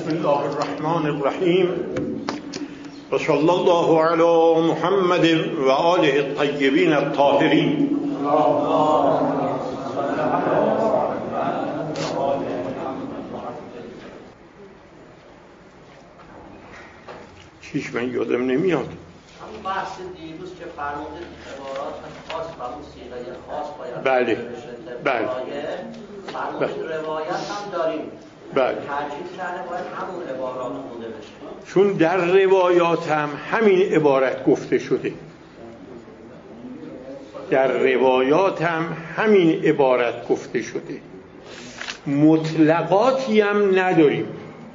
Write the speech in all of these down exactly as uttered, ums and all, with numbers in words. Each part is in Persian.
بسم الله الرحمن الرحیم و صلی الله علی محمد و آله الطیبین الطاهرین. چیش من یادم نمیاد. همون بحث دیروز که فرمودید عبارات خاص و اون صیغه خاص باید بله بله فرمودید روایت هم داریم. بله. تاکید کرده باید همون عبارات خونده بشه. چون در روایات هم همین عبارت گفته شده. در روایات هم همین عبارت گفته شده. مطلقاتی هم نداریم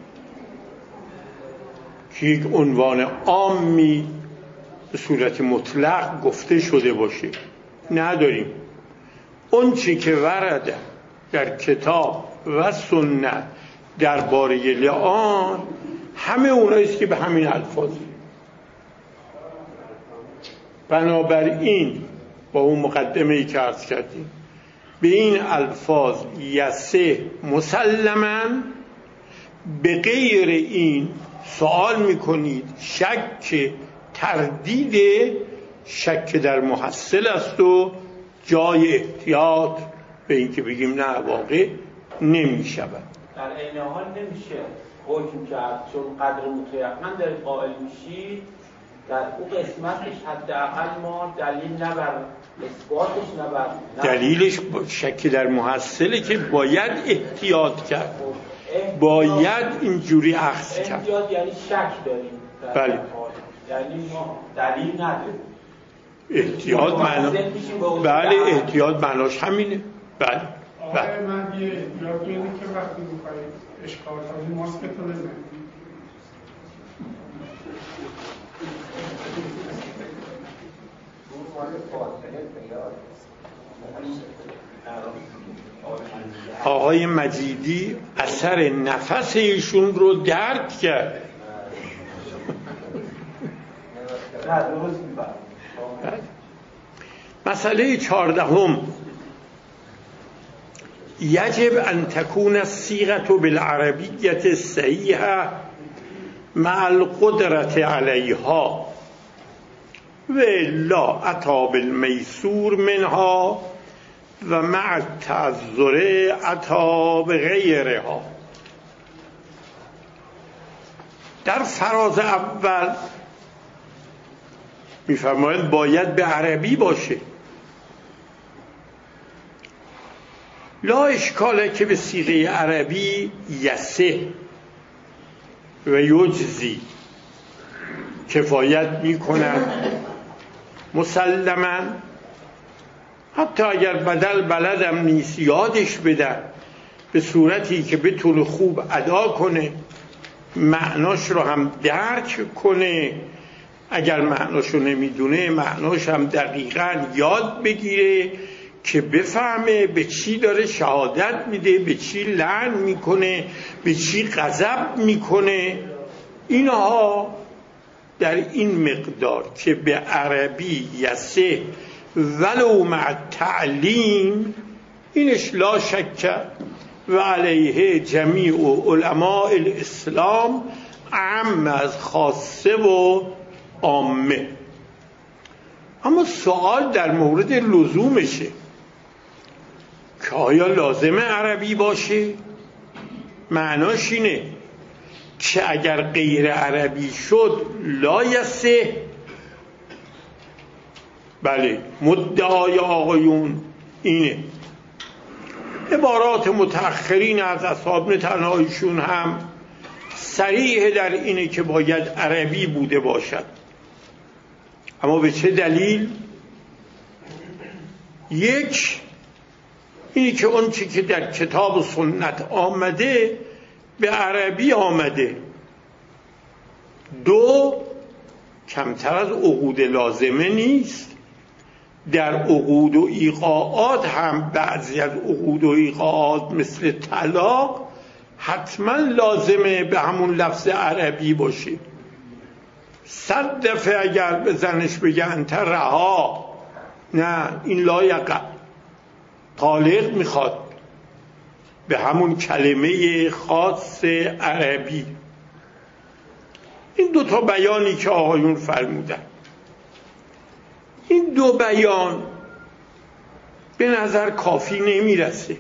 که یک عنوان عامی به صورت مطلق گفته شده باشه. نداریم. اون چی که ورده در کتاب و سنت درباره لعان همه اوناییست که به همین الفاظ. بنابراین با اون مقدمه‌ای که عرض کردیم به این الفاظ یسه مسلماً، به غیر این سوال میکنید شک تردید شک در محصل است و جای احتیاط به این که بگیم نه واقع نمی شود. در این حال نمیشه حکم کرد چون قدر متیقن دارید قائل میشید در اون قسمتش حداقل ما دلیل نبر اثباتش نبر دلیلش شک در محصله که باید احتیاط کرد، باید اینجوری اخذ کرد. احتیاط یعنی شک داریم. بله. یعنی ما دلیل نداریم. احتیاط معنا بله احتیاط معناش همینه. بله. آقای من یه احتیاط اینه که وقتی می‌خواید اشکال کنید ماسکتو بزنید. آقای مجیدی اثر نفس ایشون رو درک کرد. مسئله چهاردهم، یجب ان تكون الصيغة بالعربية الصحيحة مع القدرة عليها ولا أتى بالميسور منها و مع التعذر أتى بغيرها. در فراز اول میفرمایند باید به عربی باشه. لا اشکاله که به صیغه عربی یسه و یجزی کفایت میکند مسلما، حتی اگر بدل بلدم نیست یادش بدن به صورتی که بتونه خوب ادا کنه، معناش رو هم درک کنه، اگر معناش رو نمیدونه معناش هم دقیقاً یاد بگیره که بفهمه به چی داره شهادت میده، به چی لعن میکنه، به چی غضب میکنه. اینها در این مقدار که به عربی یسه ولو مع تعلیم، اینش لا شک و علیه جمیع علماء الاسلام عام از خاصه و عامه. اما سوال در مورد لزومشه که آیا لازمه عربی باشه؟ معناش اینه که اگر غیر عربی شد لا یسه. بله مدعای آقایون اینه. عبارات متأخرین از اصحاب تنهایشون هم صریح در اینه که باید عربی بوده باشد. اما به چه دلیل؟ یک اینی که اون چی که در کتاب و سنت آمده به عربی آمده. دو، کمتر از عقود لازمه نیست. در عقود و ایقاعات هم بعضی از عقود و ایقاعات مثل طلاق حتما لازمه به همون لفظ عربی باشه. صد دفعه اگر به زنش بگه انت رها، نه این لایقه طالق میخواد، به همون کلمه خاص عربی. این دو تا بیانی که آقایون فرمودن، این دو بیان به نظر کافی نمیرسه.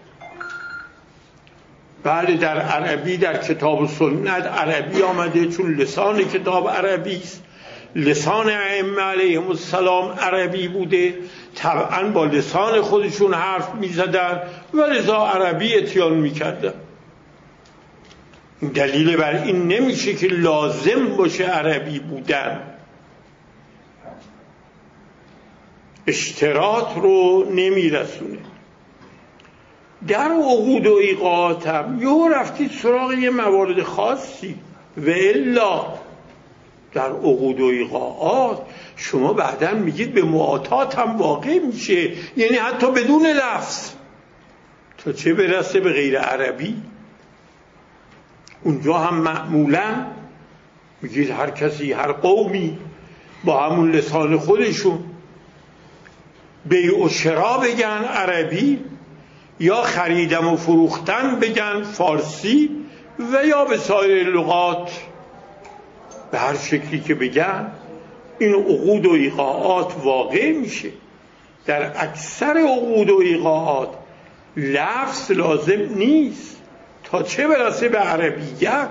بله در عربی، در کتاب و سنت عربی آمده، چون لسان کتاب عربی است، لسان ائمه علیهم السلام عربی بوده، طبعا با لسان خودشون حرف میزدن و لذا عربی اتیان میکردن. دلیل بر این نمیشه که لازم باشه عربی بودن، اشتراط رو نمیرسونه. در عقود و ایقاعات هم یهو رفتید سراغ یه موارد خاصی، و الا در عقود و ایقاعات شما بعداً میگید به معاطات هم واقع میشه، یعنی حتی بدون لفظ، تا چه برسه به غیر عربی. اونجا هم معمولاً میگید هر کسی، هر قومی با همون لسان خودشون بیع و شرا بگن عربی، یا خریدم و فروختن بگن فارسی، و یا به سایر لغات، به هر شکلی که بگن این عقود و ایقاعات واقع میشه. در اکثر عقود و ایقاعات لفظ لازم نیست، تا چه برسه به عربیت.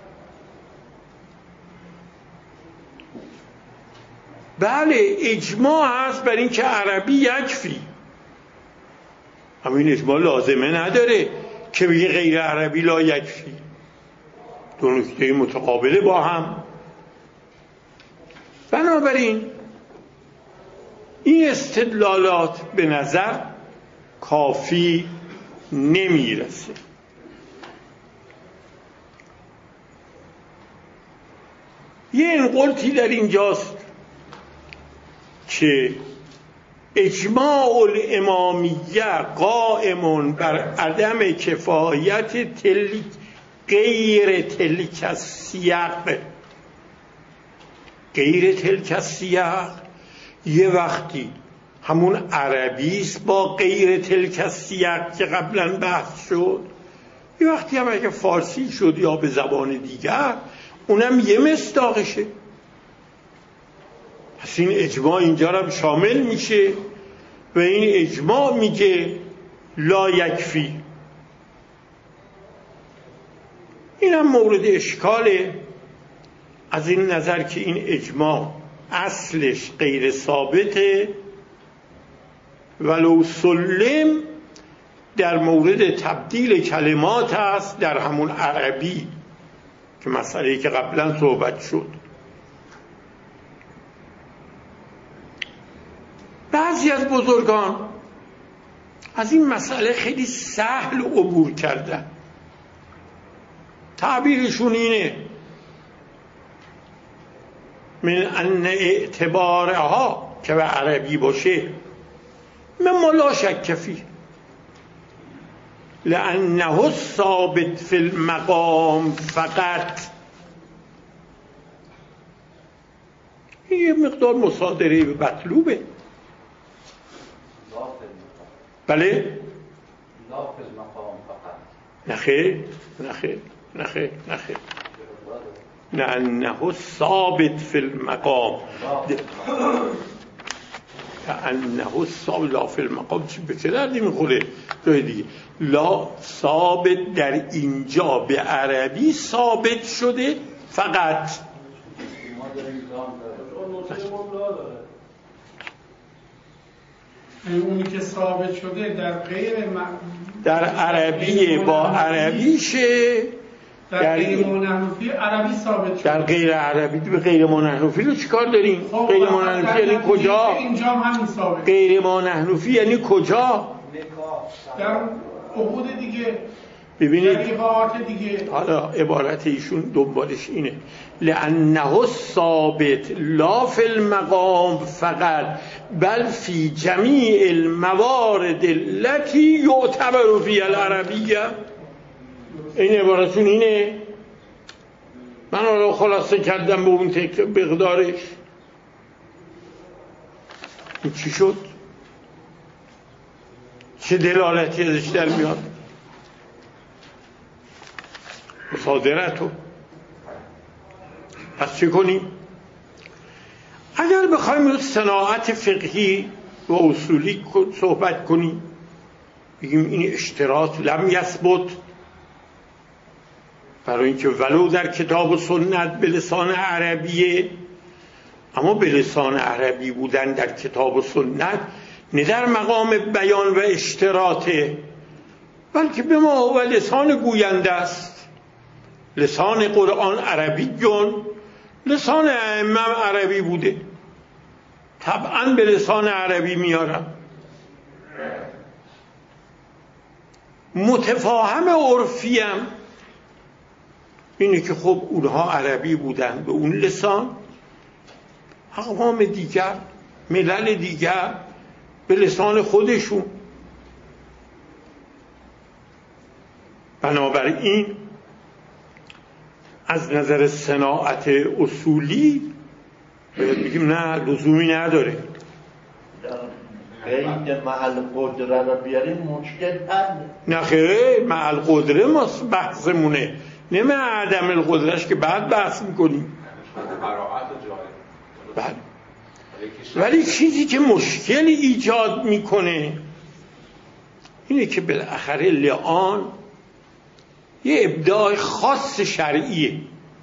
بله اجماع هست بر این که عربی یکفی، همین اجماع لازمه نداره که بگه غیر عربی لا یکفی. دو نکته متقابله با هم. بنابراین این استدلالات به نظر کافی نمیرسه. یه انقلتی در اینجاست که اجماع الامامیه قائم بر عدم کفایت تل غیر تلک السیاق. غیر تلک السیاق یه وقتی همون عربی است با غیر تلک السیاق که قبلا بحث شد، یه وقتی هم اگه فارسی شد یا به زبان دیگر اونم یه مصداقشه. پس این اجماع اینجا هم شامل میشه و این اجماع میگه لا یکفی. این هم مورد اشکاله از این نظر که این اجماع اصلش غیر ثابته، ولو سلم در مورد تبدیل کلمات است در همون عربی که مسئله‌ای که قبلا صحبت شد. بعضی از بزرگان از این مسئله خیلی سهل عبور کردن. تعبیرشون اینه من ان اعتبارها که به عربی باشه مما لا شک فیه لانه ثابت فی المقام فقط. این یه مقدار مصادره به مطلوبه. بله نخیر نخیر نخیر نخیر لانه ثابت فی المقام لانه ثابت لا فی المقام چی به چه دردی میخوره؟ جای دیگه لا ثابت در اینجا به عربی ثابت شده فقط. اونی که ثابت شده در غیر م... در عربی با عربی شه، در غیر منحنفی عربی ثابت شده. در غیر عربی به غیر منحنفی رو چیکار داریم؟ خب غیر منحنفی یعنی کجا؟ اینجا هم ثابت. غیر منحنفی یعنی کجا؟ در عقود دیگه. ببینید دیگه. حالا عبارت ایشون دنبالش اینه لانه ثابت لا فی المقام فقط بل فی جمیع الموارد التي یعتبر فیها العربیه. این عبارتون اینه. من حالا خلاصه کردم به اون مقدارش. این چی شد؟ چه دلالتی ازش در میاد؟ صادرتو. پس چه کنیم؟ اگر بخوایم رو صناعت فقهی و اصولی صحبت کنیم، بگیم این اشتراط لم یثبت، برای اینکه ولو در کتاب و سنت به لسان عربیه، اما به لسان عربی بودن در کتاب و سنت نه در مقام بیان و اشتراطه، بلکه به ما و لسان گوینده است. لسان قرآن عربی جون، لسان ائمه عربی بوده، طبعا به لسان عربی میارم. متفاهم عرفیم اینه که خب اونها عربی بودن به اون لسان، اقوام دیگر، ملل دیگر به لسان خودشون. بنابراین از نظر صناعت اصولی باید بگیم نه، لزومی نداره. قید محل قدره رو بیاریم مشکل حل. نه خیلی محل قدره ما بحثمونه، نه من عدم القدرهش که بعد بحث میکنیم. بله. ولی چیزی که مشکل ایجاد میکنه اینه که بالاخره لعان یه ابداع خاص شرعیه.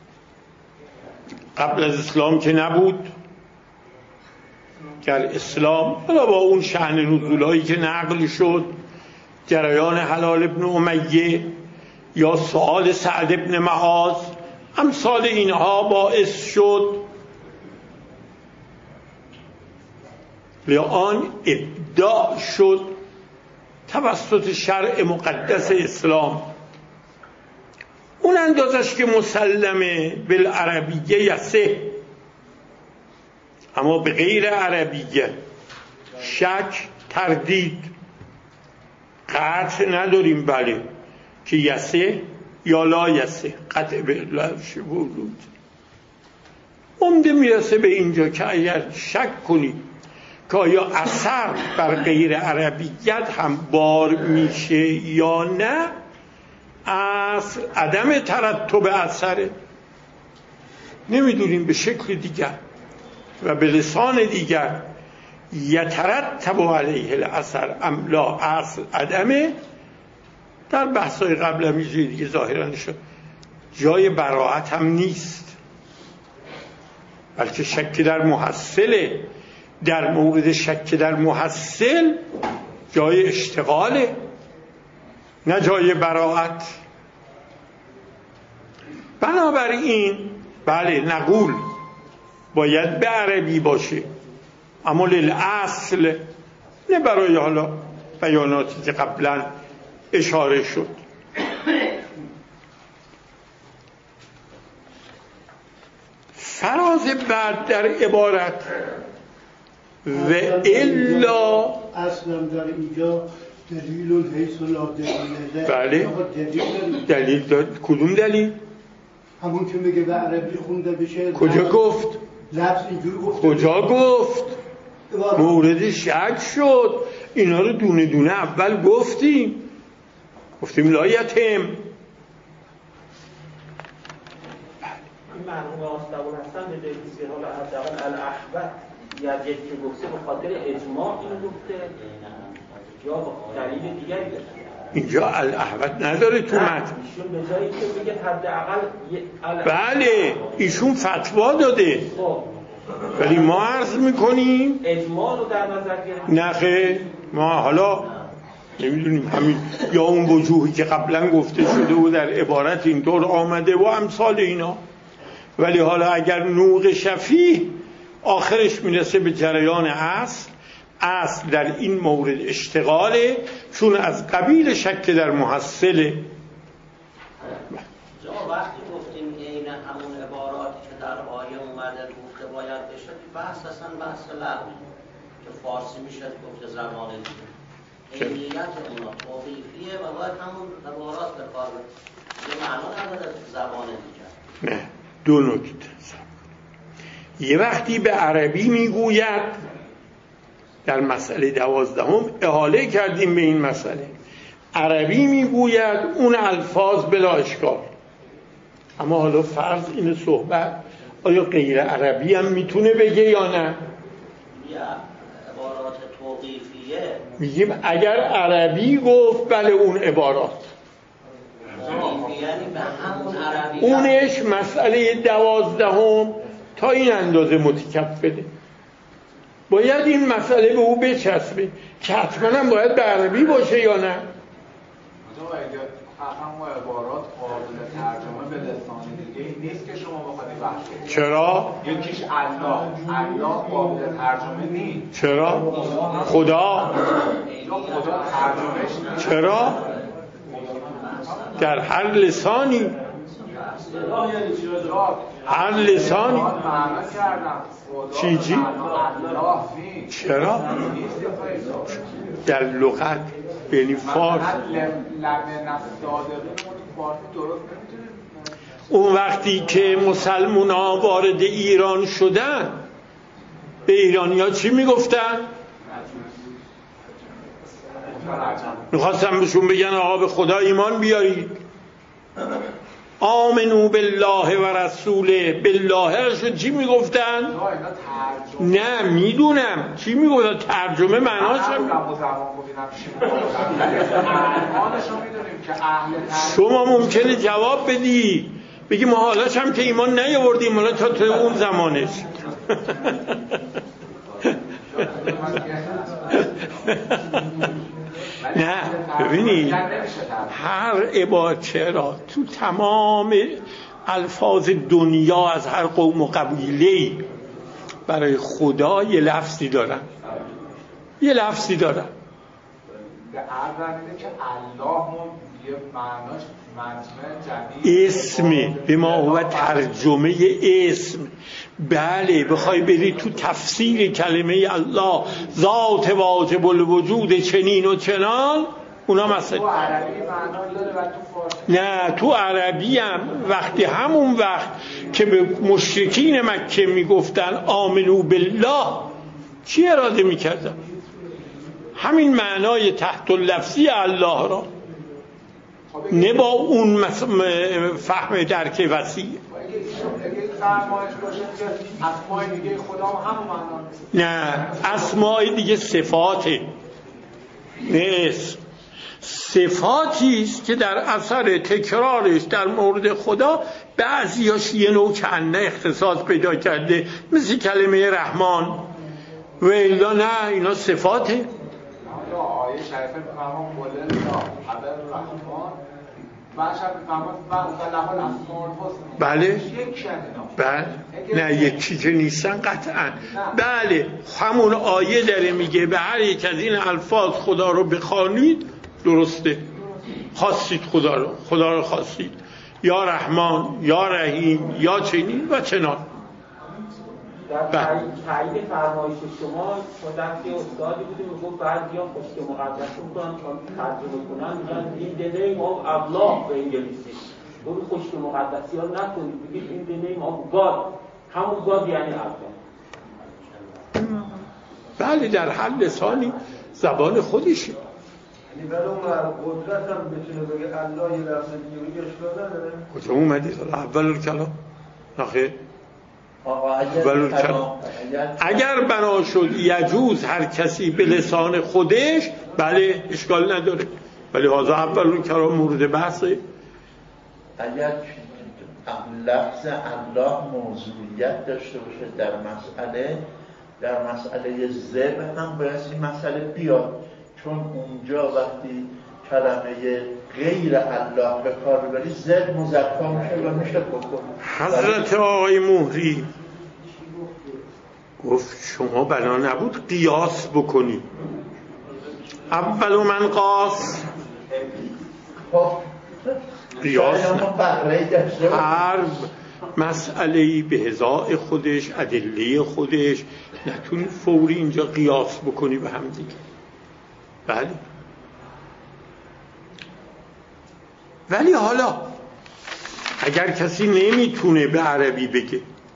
قبل از اسلام که نبود، در اسلام حالا با اون شأن نزولایی که نقل شد، جریان هلال ابن امیه یا سؤال سعد ابن معاذ، امثال اینها باعث شد لعان ابداع شد توسط شرع مقدس اسلام. اون اندازش که مسلمه بالعربیه یسه، اما به غیر عربیه شک، تردید، قطع نداریم بله که یسه یا لا یسه، قطع به لفظ ورود. عمده میرسه به اینجا که اگر شک کنیم که آیا اثر بر غیر عربیت هم بار میشه یا نه، اصل عدم ترتب اثره. نمیدونیم به شکل دیگر و به لسان دیگر یترتب علیه الاثر ام لا، اصل عدمه. در بحثای قبل هم یه دیگه ظاهرا نشد جای براعت هم نیست، بلکه شک در محصله. در مورد شک در محصل جای اشتغاله، نه جای براعت. بنابراین بله نقول باید به عربی باشه، اما للاصل نه برای حالا بیاناتی که قبلا اشاره شد. فراز بعد در عبارت و الا اصلا در اینجا دلیل حیث لا دلیل. بله دلیل داد. کدوم دلیل؟ همون که میگه به عربی خونده بشه. کجا گفت؟ لفظ اینجور گفت. کجا گفت؟ مورد شک شد. اینا رو دونه دونه اول گفتیم گفتیم لایتهم. این مرحوم آستبون هستن به دلیل حالا حداقل الاحوت یا جد که گفته به خاطر اجماع اینو گفته یا با دلیل دیگری داشته. اینجا الاحوت نداره تو متن. ایشون به جایی که بگه حداقل بله ایشون فتوا داده، ولی ما عرض میکنیم اجماع رو در نظر گرفت. نخه ما حالا نمیدونیم همین یا اون وجوهی که قبلا گفته شده و در عبارت اینطور آمده و امثال اینا. ولی حالا اگر نوق شفیع آخرش میرسه به جریان اصل، اصل در این مورد اشتغاله، چون از قبیل شک در محصله. جا وقتی گفتیم این همون عباراتی که در آیه اومده گفته باید بشه، بحث اصلا بحث لغوی که فارسی میشه گفته زمان دیگه، عینیت اونا توقیفیه و باید همون عبارات به کار بره، یه معنا نداره زبان دیگه. نه، دو نکته. یه وقتی به عربی میگوید، در مسئله دوازدهم احاله کردیم به این مسئله، عربی میگوید اون الفاظ بلا اشکال، اما حالا فرض این صحبت آیا غیر عربی هم میتونه بگه یا نه؟ یا عبارات توقیفیه میگیم اگر عربی گفت بله اون عبارات یعنی به همون عربی اونش مسئله دوازدهم تا این اندازه متکفله. باید این مسئله به او بچسبه که حتما هم باید به عربی باشه یا نه. همون عبارات قابل ترجمه به لسان دیگه نیست که شما بخواید بحث. چرا؟ یکیش الله، الله قابل ترجمه نیست. چرا؟ خدا؟ خدا ترجمهش نیست. چرا؟ در هر لسانی هر لسانی چی چی؟ چرا؟ در لغت یعنی فارس اون وقتی که مسلمان ها وارد ایران شدن به ایرانی ها چی میگفتن؟ میخواستم بهشون بگن آقا به خدا ایمان بیارید، آمنو بالله و رسوله. بالله شد چی میگفتن؟ نه میدونم چی میگفتن، ترجمه معناش شما ممکنه جواب بدی بگی ما حالاش هم که ایمان نیاوردیم حالا تا تو اون زمانش. نه ببینید هر عبارت چرا تو تمام الفاظ دنیا از هر قوم و قبیله برای خدا یه لفظی دارن یه لفظی دارن به عرض که الله هم یه معناش مجمع اسم به ما هو ترجمه اسم. بله بخوای بری تو تفسیر کلمه الله ذات واجب الوجود چنین و چنان اونا مثلا تو عربی معنا داره و تو فارسی نه تو عربی هم وقتی همون وقت که به مشرکین مکه میگفتن آمنو بالله چی اراده میکردن؟ همین معنای تحت اللفظی الله را، نه با اون فهم درک وسیع. نه اسمای دیگه صفاته، نه اسم. صفاتی است که در اثر تکرارش در مورد خدا بعضیاش یه نوع کنه اختصاص پیدا کرده، مثل کلمه رحمان و الا نه اینا صفاته. آیه شریفه بفرمان قل الله حبر رحمان بعدش بفرمان فلح الاسماء الحسنى. بله بله نه یکی که نیستن قطعا. بله همون آیه داره میگه به هر یک از این الفاظ خدا رو بخوانید درسته، خواستید خدا رو، خدا رو خواستید، یا رحمان یا رحیم یا چنین و چنان. در تایید فرمایش شما خودم که استادی بودیم میگفت بعضیا پشت مقدس میکنن ترجمه کنن میگن این the name of Allah به انگلیسی، برو پشت مقدسی ها نکنید بگید این the name of God، همون God یعنی الله. بله در هر لسانی زبان خودشه. یعنی برای اون قدرت هم بتونه بگه الله یه لفظ دیگه بگه اشکال نداره. کجا اومدید اول الکلام؟ آخه اگر بنا شد یجوز هر کسی به لسان خودش بله اشکال نداره، ولی حاضر اول کلام مورد بحثه. اگر لفظ الله موضوعیت داشته باشه در مسئله در مسئله ذبح هم باید این مسئله بیاد، چون اونجا وقتی کلمه غیر الله به کار ببری ذبح مذکر میشه و میشه بکن. حضرت آقای مهری گفت شما بنا نبود قیاس بکنی. اول من قاس قیاس هر مسئله‌ای به هزاء خودش ادله خودش نتونی فوری اینجا قیاس بکنی به هم دیگه. بله ولی حالا اگر کسی نمیتونه به عربی بگه،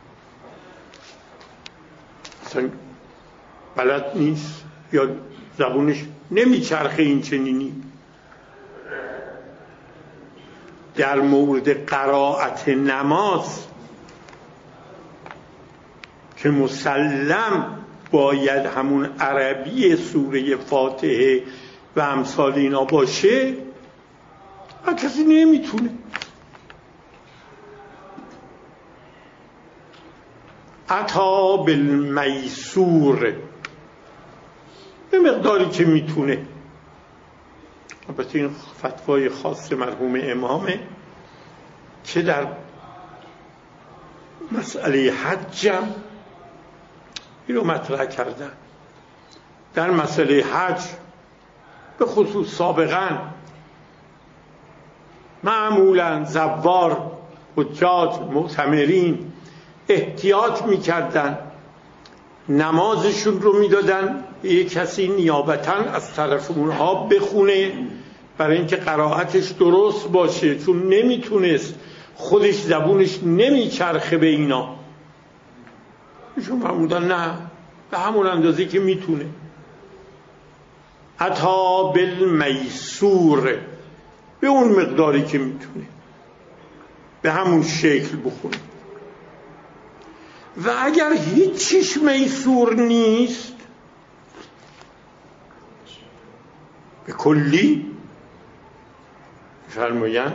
مثلا بلد نیست یا زبونش نمیچرخه این چنینی، در مورد قرائت نماز که مسلم باید همون عربی سوره فاتحه و امثال اینا باشه، و کسی نمیتونه. عطا بالمیسور، به مقداری که میتونه. البته این فتوای خاص مرحوم امامه که در مسئله حجم این رو مطرح کردن. در مسئله حج به خصوص سابقا معمولا زوار، حجاج، معتمرین احتیاط میکردن، نمازشون رو میدادن یک کسی نیابتاً از طرف اونها بخونه برای اینکه قرائتش درست باشه، چون نمیتونست خودش، زبونش نمیچرخه به اینا. ایشون فرمودن نه، به همون اندازه که میتونه. عطا بالمیسور، به اون مقداری که میتونه به همون شکل بخونه. و اگر هیچیش میسور نیست، به کلی فرموین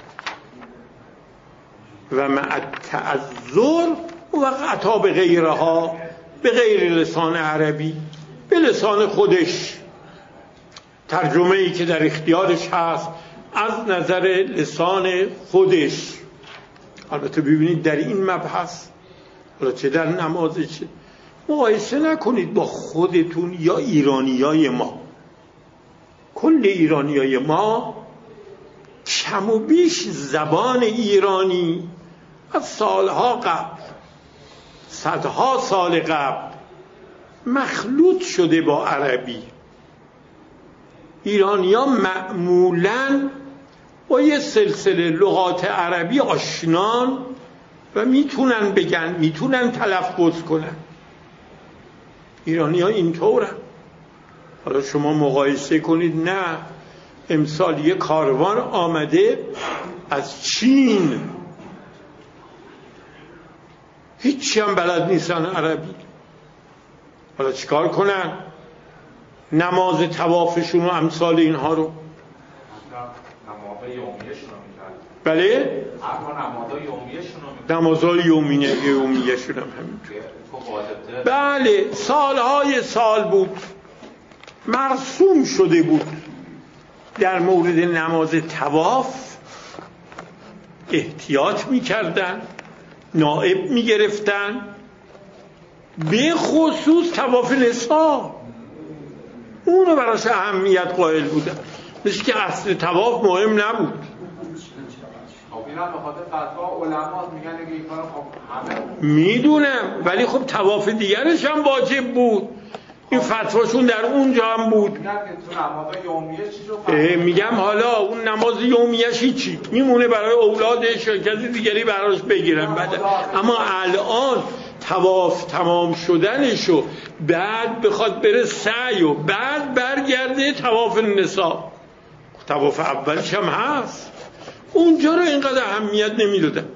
و مع التعذر و عطا به غیرها، به غیر لسان عربی، به لسان خودش، ترجمه ای که در اختیارش هست از نظر لسان خودش. البته ببینید در این مبحث، حالا چه در نماز، چه مقایسه نکنید با خودتون یا ایرانیای ما. کل ایرانیای ما کم و بیش زبان ایرانی از سالها قبل، صدها سال قبل مخلوط شده با عربی. ایرانی‌ها معمولاً با یه سلسله لغات عربی آشنان و میتونن بگن، میتونن تلفظ کنن. ایرانی‌ها اینطورن. حالا شما مقایسه کنید، نه امسال یه کاروان آمده از چین، هیچی هم بلد نیستن عربی. حالا چیکار کنن؟ نماز طوافشون و امثال اینها رو نمازهای یومیه‌شون رو می‌کردن. بله؟ اما نمازهای یومیه‌شون رو می‌کردن. نمازهای یومیه یومیه‌شون هم همینطور. بله، سالهای سال بود، مرسوم شده بود. در مورد نماز طواف احتیاط می‌کردن، نائب می‌گرفتن، به خصوص طواف نساء اونو براش اهمیت قائل بودن، مثل که اصل طواف مهم نبود. خب اینا به خاطر فتوا علما میگن اگه این کارو خب همه میدونم، ولی خب طواف دیگرش هم واجب بود. این فتواشون در اونجا هم بود. میگن که تو نماز یومیه چی رو میگم حالا اون نماز یومیه‌ش هیچی میمونه برای اولادش یا کسی دیگری براش بگیرن بعد. اما الان طواف تمام شدنشو بعد بخواد بره سعی و بعد برگرده طواف نساء، طواف اولش هم هست، اونجا رو اینقدر اهمیت نمیدادن.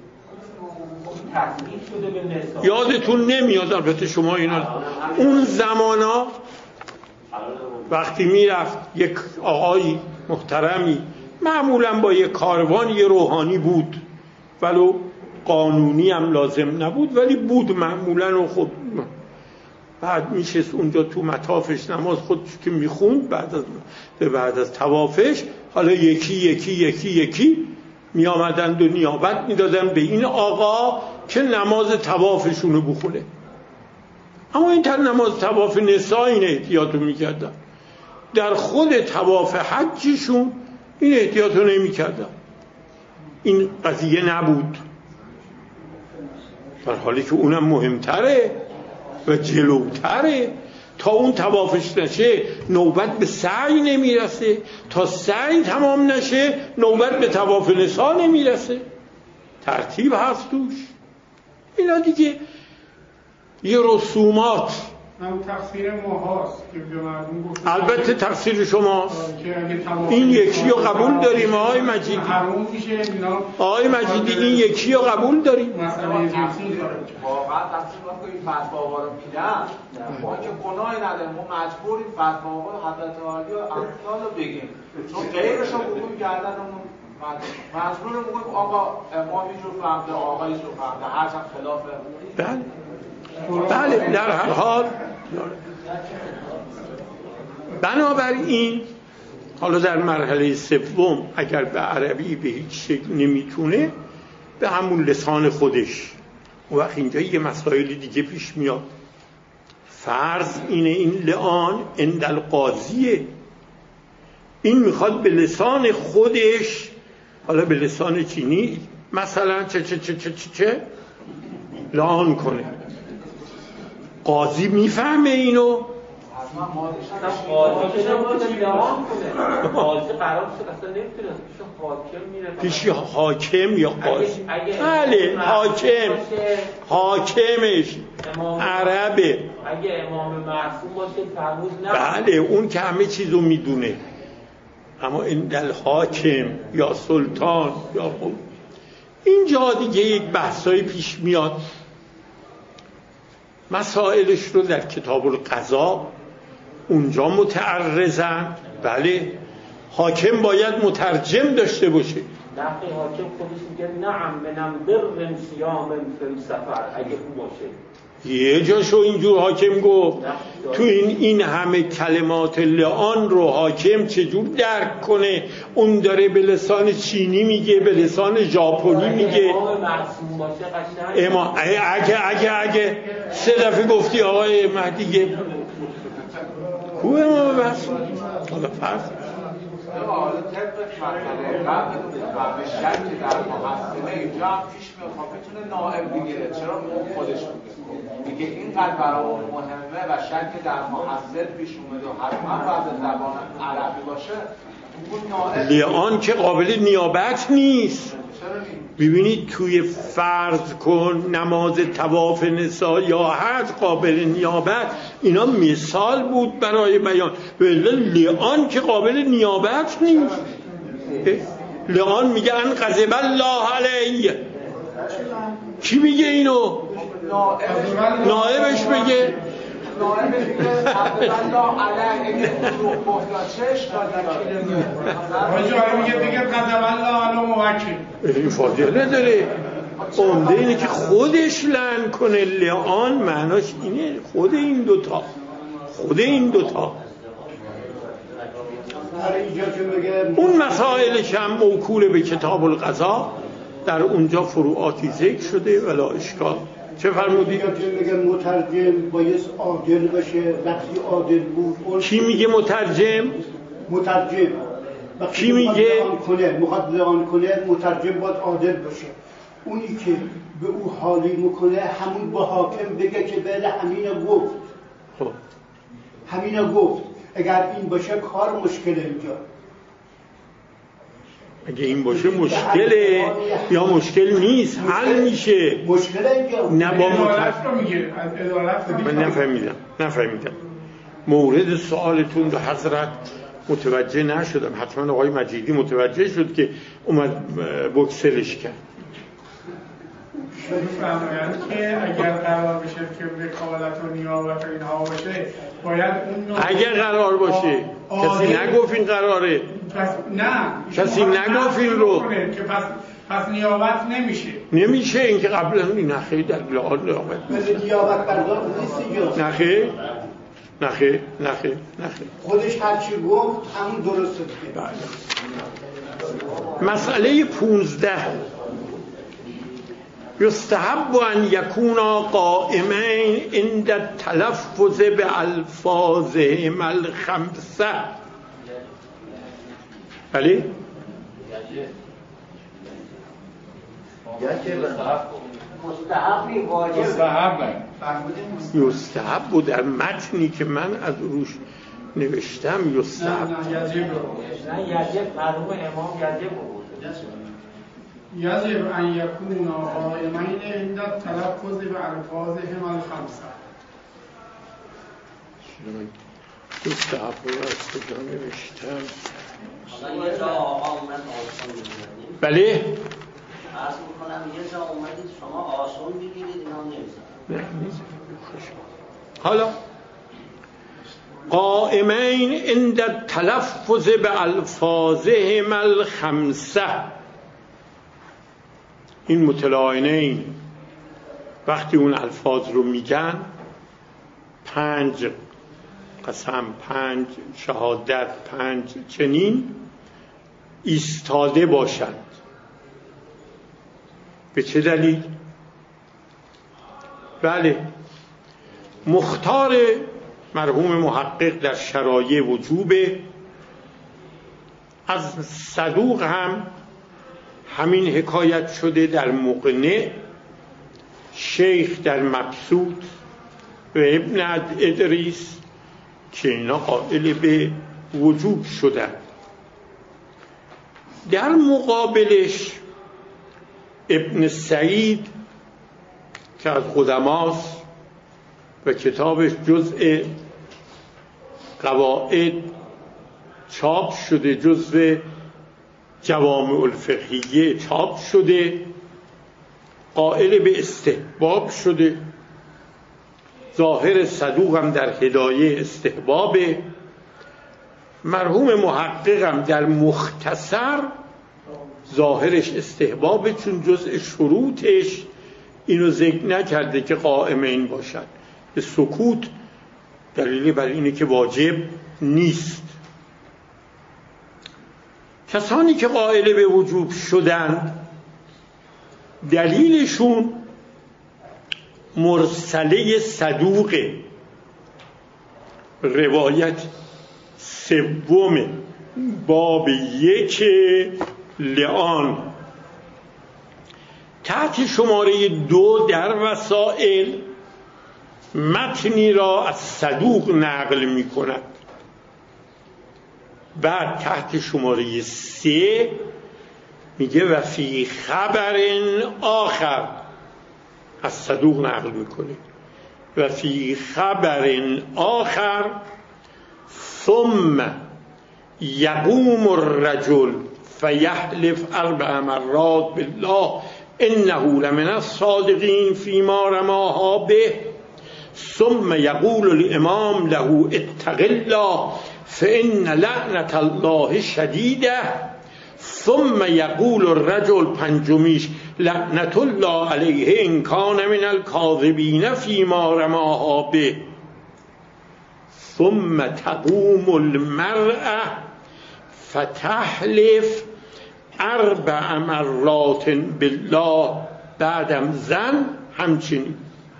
یادتون نمیاد البته شما اینا اون زمانا وقتی میرفت یک آقای محترمی، معمولا با یک کاروان یه روحانی بود، ولو قانونی هم لازم نبود ولی بود معمولا، و خب بعد میشست اونجا تو مطافش نماز خودش که میخوند، بعد از بعد از طوافش حالا یکی یکی یکی یکی می آمدند و نیابت میدادن به این آقا که نماز طوافشونو بخونه. اما این تر نماز طواف نساء این احتیاطو میکردن، در خود طواف حجشون این احتیاطو نمیکردن. این قضیه نبود، در حالی که اونم مهمتره و جلوتره. تا اون طوافش نشه نوبت به سعی نمیرسه، تا سعی تمام نشه نوبت به طواف نساء نمیرسه. ترتیب هست توش. اینا دیگه یه رسومات هم تقصیر ما هاست که به مردم گفتیم البته تقصیر شماست. که اگه تمام این یکی رو قبول داریم آقای مجیدی. حروم میشه اینا. آقای مجیدی این یکی رو قبول داریم. مسئله جنسی واقعا تصمیم ما که این فتواها رو میدن ما که گناهی نداریم، ما مجبوریم فتواها رو حضرت عالی و امثال رو بگیم، چون غیرش رو بگویم گردنمون مجبوریم بگویم آقا امامی جو فهمده، آقایی جو فهمده، هرچند خلاف. بله بله در هر حال بنابراین حالا در مرحله سوم اگر به عربی به هیچ شکل نمیتونه به همون لسان خودش، اون وقت اینجا یه مسائل دیگه پیش میاد. فرض اینه این لعان عند القاضیه، این میخواد به لسان خودش، حالا به لسان چینی مثلا چه چه چه چه چه, چه؟ لعان کنه. قاضی میفهمه اینو؟ قاضی که نمیتونه لعان کنه، قاضی قرار شد اصلا نمیتونه پیش حاکم میره، پیش حاکم یا قاضی. بله حاکم، حاکمش عربه. اگه امام معصوم باشه فرموز نه. بله اون که همه چیزو میدونه، اما این دل حاکم یا سلطان یا اینجا دیگه یک بحثای پیش میاد. مسائلش رو در کتاب القضا اونجا متعرضن. بله حاکم باید مترجم داشته باشه. نقی حاکم خودش میگه نعم منم بر سیام فی سفر اگه اون باشه. یه جاشو اینجور حاکم گفت. تو این این همه کلمات لعان رو حاکم چجور درک کنه؟ اون داره به لسان چینی میگه، به لسان ژاپنی میگه. امام معصوم باشه قشنگ. اما اگه اگه اگه سه دفعه گفتی آقای مهدیه کو امام معصوم؟ حالا فرض حالا طبق مسئله قبل به شک در محصله اینجا هم پیش میخواه بتونه نائب بگیره. چرا خودش بگه دیگه اینقدر برای اون مهمه و شک در محصل پیش اومده و حتما باید زبان عربی باشه، اون نائب لعان که قابل نیابت نیست. ببینید توی فرض کن نماز طواف نسا یا حج قابل نیابت، اینا مثال بود برای بیان. ولی لعان که قابل نیابت نیست. لعان میگه ان غضب الله علیه. کی میگه اینو؟ نائبش بگه. نائبش بگه الله علیه رو گفت چش آقای میگه دیگه غضب الله علی موکل. این فاضله نداره. عمده اینه که خودش لعن کنه. لعان معناش اینه خود این دوتا، خود این دوتا. اون مسائلش هم موکول به کتاب القضا، در اونجا فروعاتی ذکر شده ولا اشکال. چه فرمودی؟ میگه مترجم باید عادل باشه. وقتی عادل بود کی میگه مترجم؟ مترجم کی میگه؟ مخاطب لعان کنه مترجم باید عادل باشه. اونی که به او حالی میکنه همون با حاکم بگه که بله همینو گفت. خب همینو گفت. اگر این باشه کار مشکل اینجا. اگه این باشه مشکله یا مشکل نیست، حل میشه. مشکل اینجا نه با ادارت رو میگه. ادارت رو من نفهمیدم نفهمیدم مورد سوالتون رو حضرت متوجه نشدم. حتما آقای مجیدی متوجه شد که اومد بکسلش کرد. فرمایند که اگر قرار بشه که وکالت و نیابت و اینها باشه باید اون اگر قرار باشه کسی نگفت این قراره. پس نه کسی نگفت این رو که پس پس نیابت نمیشه. نمیشه این که قبلا این نخیر در لعان نیابت نیابت بردار نیست. نخیر نخیر نخیر نخیر خودش هرچی گفت همون درسته. بله. مسئله پونزده یستحب ان یکونا قائمین عند التلفظ بالفاظهم الخمسه. بله مستحبی واجب یستحب بود در متنی که من از روش نوشتم یستحب. نه نه یجب نه یجب مرحوم امام یجب بود. یجب ان یکونا قائمین عند التلفظ بالفاظهم الخمسه. من دوست حفظ رو از کجا نوشتم. حالا یه جا آقا اومد آسان میگیرد. بله؟ عرض میکنم یه جا اومدید شما آسان میگیرید اینا نمیزنم. نه نمیزنم. حالا قائمین عند التلفظ به الفاظهم الخمسه، این متلاعنین وقتی اون الفاظ رو میگن، پنج قسم، پنج شهادت، پنج چنین، ایستاده باشند. به چه دلیل؟ بله، مختار مرحوم محقق در شرایع وجوب، از صدوق هم همین حکایت شده در مقنع، شیخ در مبسوط و ابن ادریس که اینا قائل به وجوب شدن. در مقابلش ابن سعید که از قدماست و کتابش جزء قواعد چاپ شده، جزء جوامع الفقهیه چاپ شده، قائل به استحباب شده. ظاهر صدوق هم در هدایه استحبابه. مرحوم محقق هم در مختصر ظاهرش استحبابه، چون جزء شروطش اینو ذکر نکرده که قائمین باشد. به سکوت دلیلی بر اینه که واجب نیست. کسانی که قائل به وجوب شدند دلیلشون مرسله صدوقه، روایت سوم باب یک لعان تحت شماره دو در وسائل متنی را از صدوق نقل می کند. بعد تحت شماره سه میگه و فی خبر آخر، از صدوق نقل میکنه، و فی خبر آخر ثم یقوم الرجل فیحلف اربع مرات بالله انه لمن الصادقین فیما رماها به، ثم یقول الامام له اتق الله فان لعنت الله شدیده، ثم یقول الرجل پنجمیش لعنت الله علیه ان کان من الکاذبین فیما رماها به، ثم تقوم المرأة فتحلف اربع مرات بالله، بعدم زن همچنین.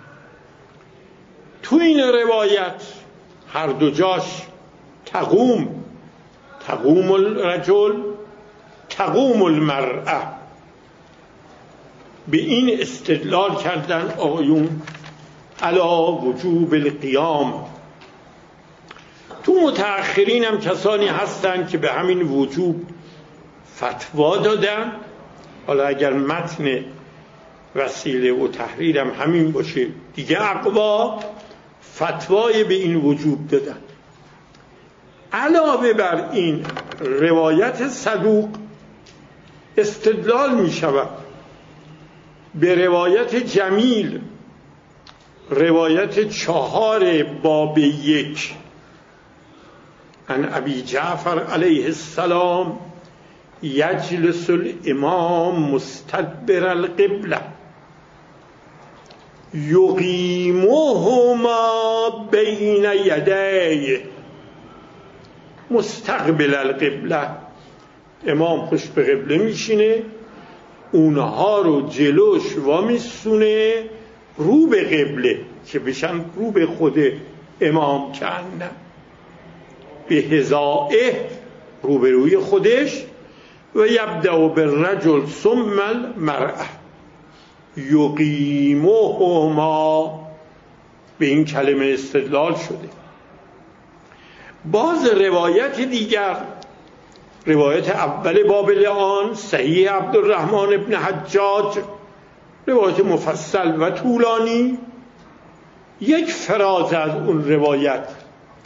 تو این روایت هر دو جاش تقوم، تقوم الرجل، تقوم المرأة، به این استدلال کردن آقایون علی وجوب القیام. تو متأخرین هم کسانی هستند که به همین وجوب فتوا دادن. حالا اگر متن وسیله و تحریر هم همین باشه دیگه اقوا فتوای به این وجوب دادن. علاوه بر این روایت صدوق استدلال می شود به روایت جمیل، روایت چهار باب یک، عن ابی جعفر علیه السلام یجلس الامام مستدبر القبله یقیمهما بین یدیه مستقبل القبله، امام خوش به قبله میشینه، اونها رو جلوش وامیسونه رو به قبله که بشن رو به خود امام کنن، به هزائه رو به روی خودش، و یبدأ بالرجل ثم المرأة یقیمهما، به این کلمه استدلال شده. باز روایت دیگر، روایت اول باب لعان صحیح عبدالرحمن ابن حجاج، روایت مفصل و طولانی، یک فراز از اون روایت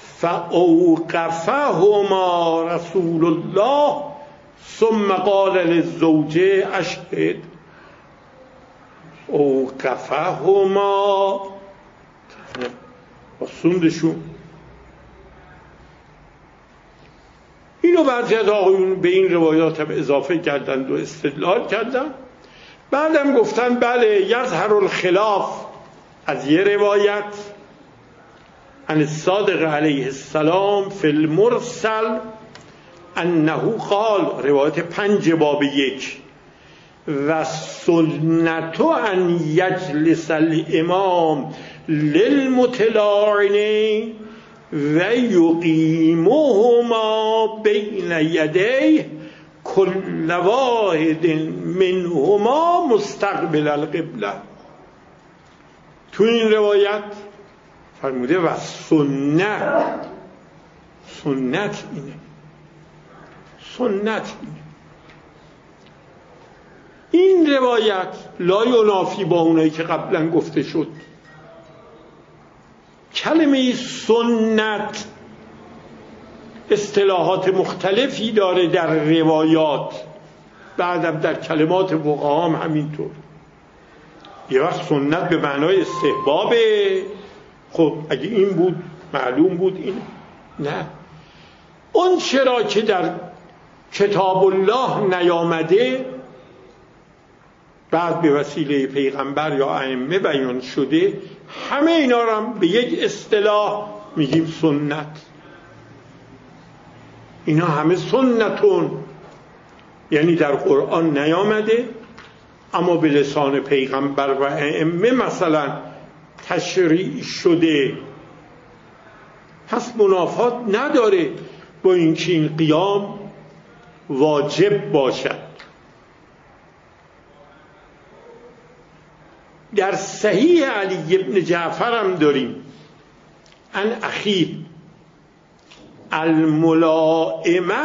فاوقفهما رسول الله ثم قال للزوجه اشهد. اوقفهما سوندشون. اینو بعضی از آقایون به این روایات هم اضافه کردند و استدلال کردند. بعدم گفتن بله یظهر الخلاف از یه روایت عن الصادق علیه السلام فی المرسل انه قال، روایت پنج باب یک، و سنت ان یجلس الامام للمتلاعنین و یقیمهما بین یدیه کل واحد منهما مستقبل القبله. تو این روایت فرموده و سنت، سنت اینه، سنت اینه. این روایت لا ینافی با اونایی که قبلا گفته شد. کلمه سنت اصطلاحات مختلفی داره در روایات، بعدم در کلمات فقها هم همینطور. یه وقت سنت به معنای استحبابه، خب اگه این بود معلوم بود این نه. اون چرا که در کتاب الله نیامده بعد به وسیله پیغمبر یا ائمه بیان شده، همه اینا رو هم به یک اصطلاح میگیم سنت. اینا همه سنتون، یعنی در قرآن نیامده اما به لسان پیغمبر و ائمه مثلا تشریع شده. پس منافات نداره با اینکه این قیام واجب باشد. در صحیح علی ابن جعفر هم داریم ان اخی الملائمه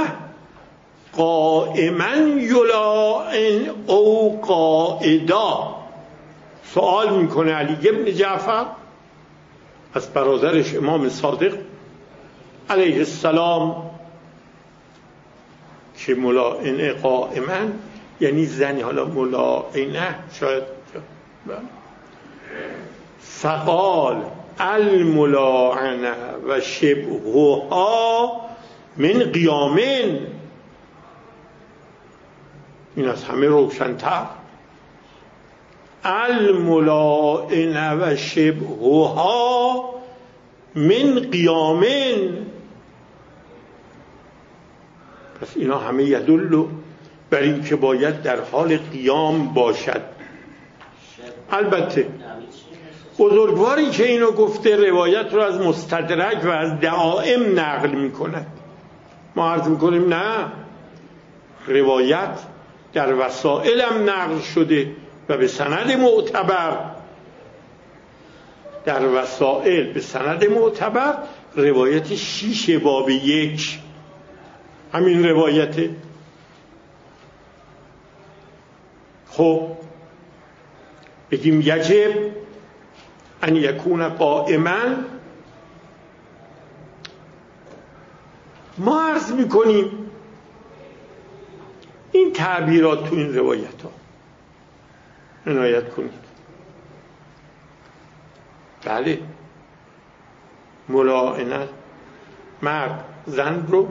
قائما یلائن او قائدا. سوال میکنه علی ابن جعفر از برادرش امام صادق علیه السلام که ملائنه قائما یعنی زنی، حالا ملائنه شاید. فقال الملاعنه و شبهها من قیامین. این از همه روشن‌تر. الملاعنه و شبهها من قیامین. پس اینا همه یدل بر این که باید در حال قیام باشد. البته بزرگواری که اینو گفته روایت رو از مستدرک و از دعائم نقل میکنه. ما عرض میکنیم نه، روایت در وسائل هم نقل شده و به سند معتبر. در وسائل به سند معتبر روایت شیش باب یک همین روایته. خب بگیم یجب ان یکون قائما. ما عرض میکنیم این تعبیرات تو این روایت ها عنایت کنید. بله ملاعنت مرد زن رو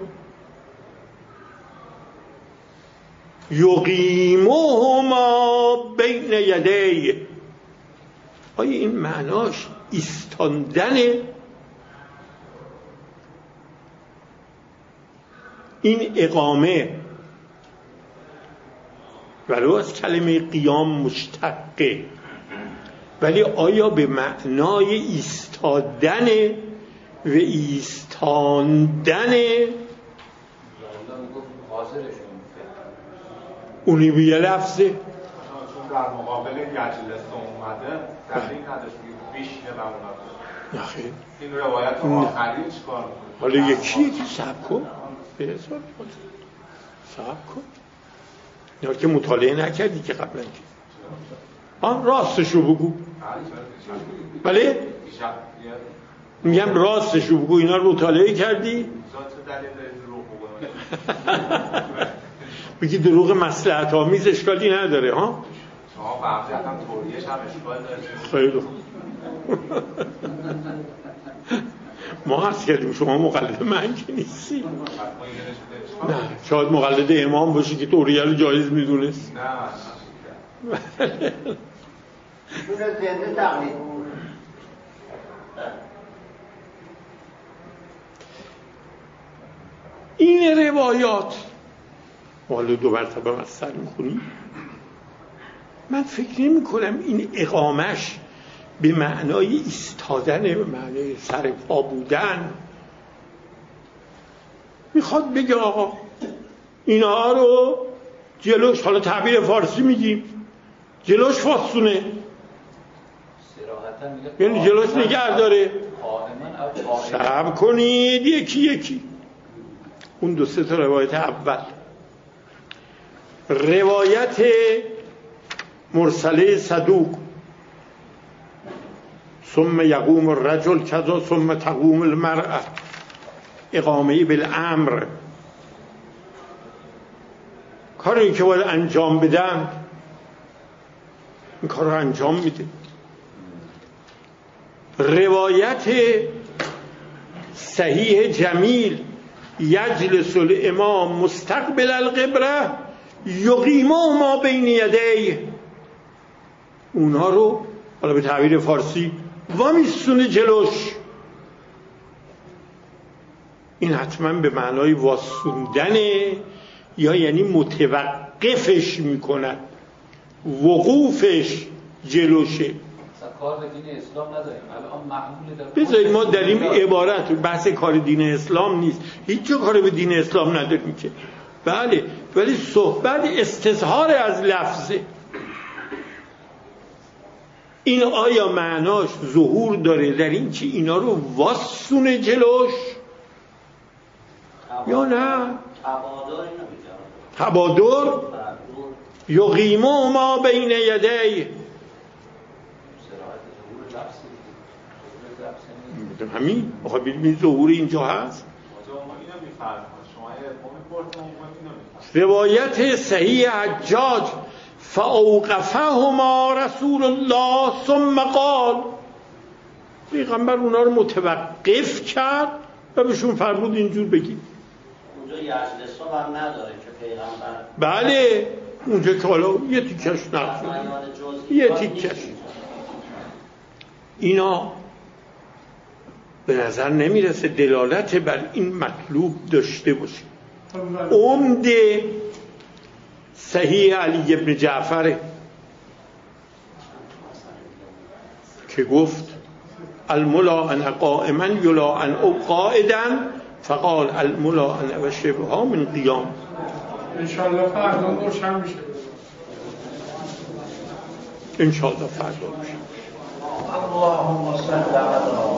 یقیمهما بین یدیه. آیا این معناش ایستاندنه؟ این اقامه ولو از کلمه قیام مشتقه، ولی آیا به معنای ایستادن و ایستاندن اونی به یه لفظه؟ چون در مقابل یجلس اومده دلیل نداشت بیشنه و اونا نخیر این روایت آخری چیکار کنه؟ حالا یکی یکی صبر کن به حساب کن صبر کن. اینا که مطالعه نکردی که قبلا که آن راستشو بگو. بله؟ میگم راستشو بگو، اینا رو مطالعه کردی؟ بگی دروغ مصلحت آمیز اشکالی نداره ها؟ شما فرضیت هم توریش هم اشکال داره. خیلی ما عرض کردیم شما مقلد من که نیستی. نه شاید مقلد امام باشی که توریه رو جایز میدونست. نه میتونه زنده تقلید. این روایات حالا دو مرتبه مصدر میخونی، من فکر نمی کنم این اقامش به معنای ایستادن، به معنای سر پا بودن، میخواد بگه آقا اینها رو جلوش، حالا تعبیر فارسی میگیم جلوش فاستونه، یعنی جلوش نگه داره. صبر کنید یکی یکی. اون دو سه تا روایت اول، روایت مرسله صدوق، ثم یقوم الرجل کذا ثم تقوم المرأة، اقامه بالامر، کاری که باید انجام بدن این کار رو انجام میده. روایت صحیح جمیل، یجلس الامام مستقبل القبله یقیم ما بین یدیه، اونها رو حالا به تعبیر فارسی وامیستونه جلوش. این حتما به معنای واسوندنه، یا یعنی متوقفش میکنن، وقوفش جلوشه. کار به دین اسلام نداریم الان معمول در بذارید ما در این عبارت بحث کار دین اسلام نیست، هیچ جا کار به دین اسلام نداریم که، بله، ولی صحبت استظهار از لفظه. این آیا معناش ظهور داره در این که اینا رو واسونه جلوش یا نه؟ تبادر یقیمو ما بین یدی، همین آخه ببینید ظهور اینجا هست. روایت صحیح حجاج، فاوقفهما رسول الله ثم قال، پیغمبر اونا رو متوقف کرد و بهشون فرمود اینجور بگید. اونجا یجلسا هم نداره که پیغمبر، بله اونجا که حالا یه تیکش نقص یه تیکش، اینا به نظر نمیرسه دلالت بر این مطلوب داشته باشه. عمده صحیح علی ابن جعفر که گفت الملاعن قائما یلاعن او قائدا، فقال الملاعن و شبهها من قیام. انشاءالله فردا روشن میشه. انشاءالله فردا میشه. اللهم صل علی